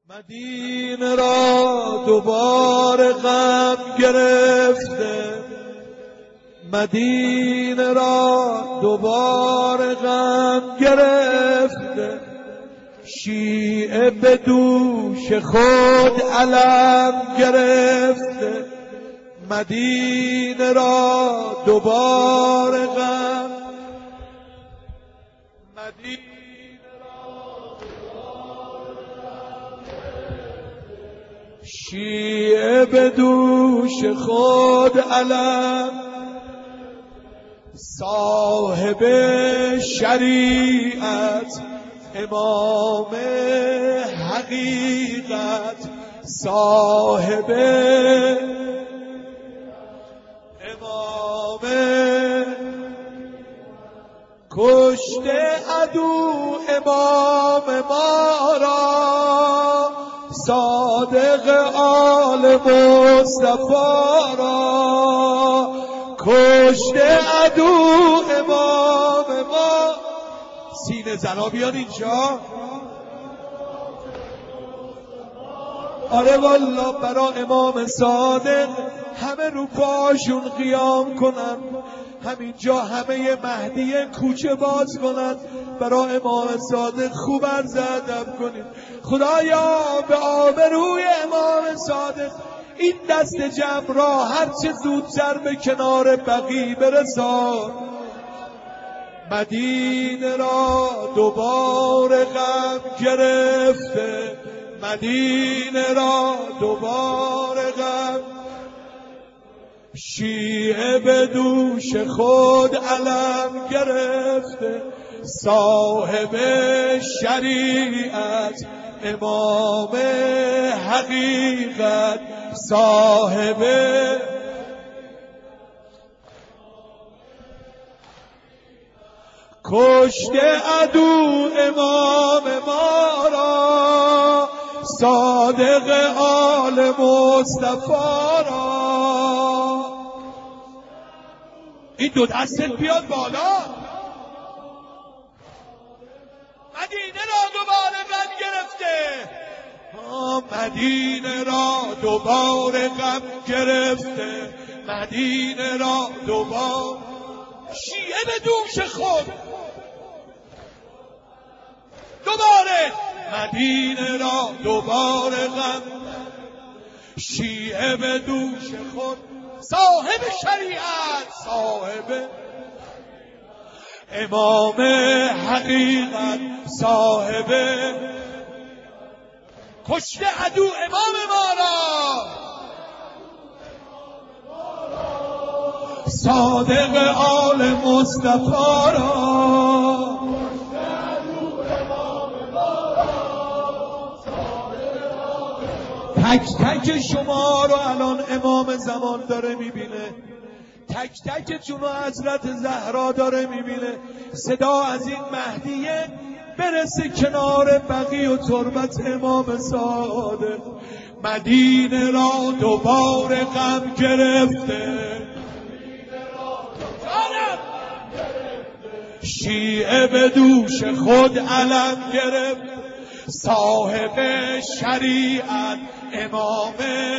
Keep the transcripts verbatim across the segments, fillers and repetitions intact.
مدینه را دوباره غم گرفته، مدینه را دوباره غم گرفته، شیعه به دوش خود علم گرفته، مدینه را دوباره غم مدینه شیعه به دوش خود علم، صاحب شریعت امام حقیقت، صاحب امام کشته عدو امام ما را، صادق آل مصطفی را، کشته عدو امام ما. سینه زنا بیان اینجا. آره والا برا امام صادق همه رو پاشون قیام کنن، همینجا همه مهدی کوچه باز کنن، برا امام صادق خوب عرض ادب کنید. خدایا به آبروی امام صادق این دست جمع را هرچه زودتر به کنار بقیع برسان. مدینه را دوباره غم گرفته، مدینه را دوباره غم، شیعه به دوش خود علم گرفته، صاحب شریعت امام حقیقت، صاحب کشته عدو امام ما را، صادق آل مصطفی را. این دو دستت بیاد بالا. مدینه را دوباره غم گرفته، مدینه را دوباره غم گرفته، مدینه را دوباره شیعه به دوش خود دوباره، مدینه را دوباره غم، شیعه به دوش خود، صاحب شریعت صاحب امام حقیقت، صاحب کشته عدو امام ما را، صادق آل مصطفی را. تک تک شما رو الان امام زمان داره میبینه، تک تک جون حضرت زهرا داره میبینه. صدا از این مهدیه برسه کنار بقیع و تربت امام صادق. مدینه را دوباره غم گرفته، شیعه به دوش خود علم گرفت، صاحب شریعت امام،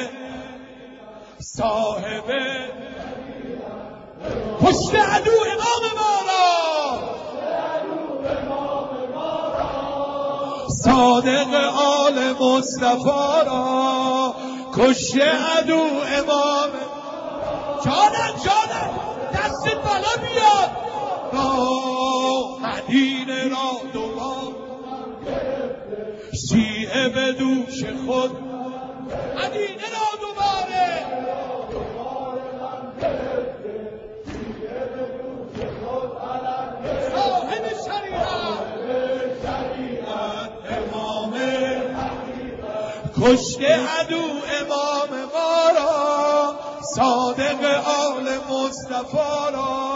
صاحب کشته عدو امام ما را، صادق آل مصطفی را، کشته عدو امام. جانم جانم دست بالا بیاد. مدینه را دوباره شیعه به دوش خود، مدینه را دوباره صاحب شریعت امام کشته عدو امام ما را، صادق آل مصطفی را.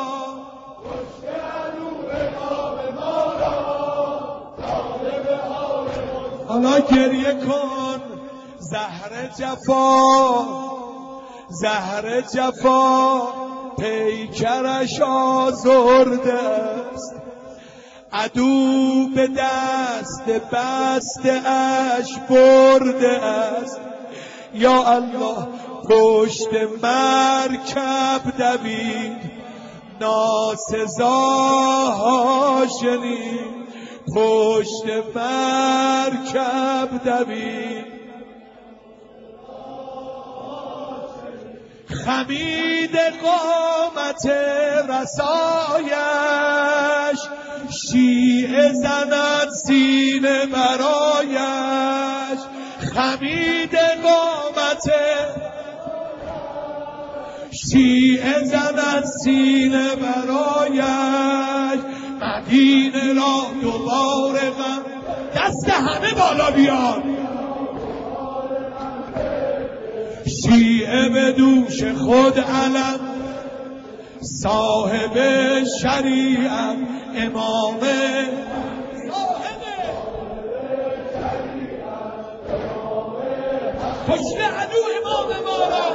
حالا گریه کن. زهر جفا زهر جفا پیکرش آزرده است، عدو به دست بسته اش برده است. یا الله پشت مرکب دوید ناسزاها شنید، پشت مرکب دوید خمید قامت رسایش، شیعه زند سینه برایش. خمید قامت شیعه زند سینه برایش، مدینه را دوباره غم. دست همه بالا بیاد. شیعه به دوش خود علم، صاحب شریعت امام، پشت عدو امام ما را،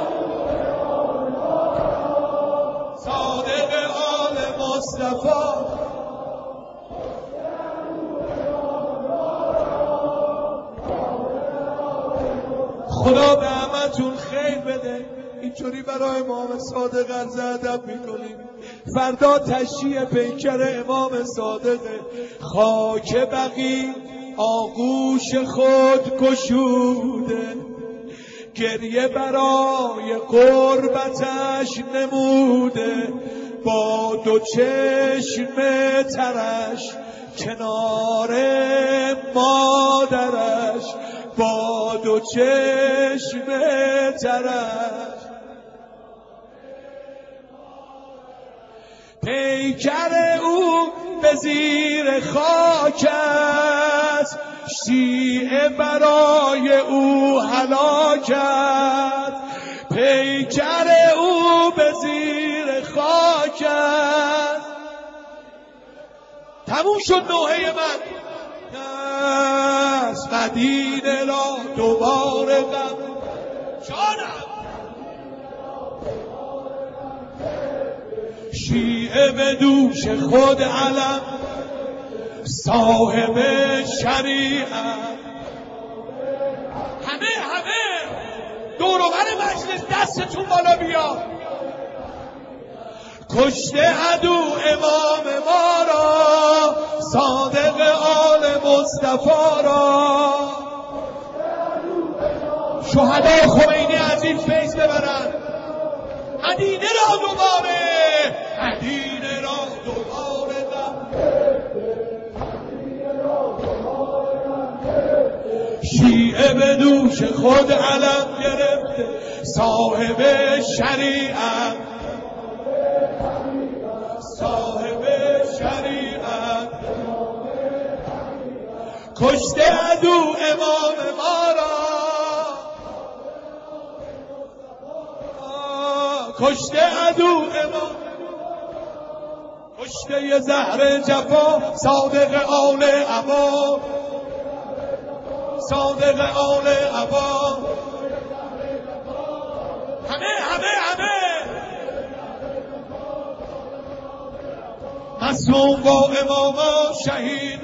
صادق آل مصطفی. خدا به همتون خیر بده. اینطوری برای امام صادق عرض ادب میکنیم. فردا تشییع پیکر امام صادقه. خاک بقی آغوش خود گشوده، گریه برای قربتش نموده. با دو چشم ترش کنار مادرش، با دو چشم ترش. پیکر او به زیر خاک است، شیعه برای او هلاکت. پیکر او به زیر خاک است. تموم شد نوحه من. مدینه را دوباره غم. جانم شیعه به دوش خود علم، صاحب شریعت. همه همه دور و بر مجلس دستتون بالا بیا. کشته عدو امام ما را، صادق آل مصطفی را. شهدای خمینی از این فیض ببرن. مدینه را دوباره، مدینه را دوباره غم. شیعه به دوش خود علم گرفته، صاحب شریعت، صاحب شریعت. کشته عدو امام ما را، کشته عدو امام، کشته زهر جفا، صادق آل عبا، صادق آل عبا. همه همه همه مظلوم با اماما شهید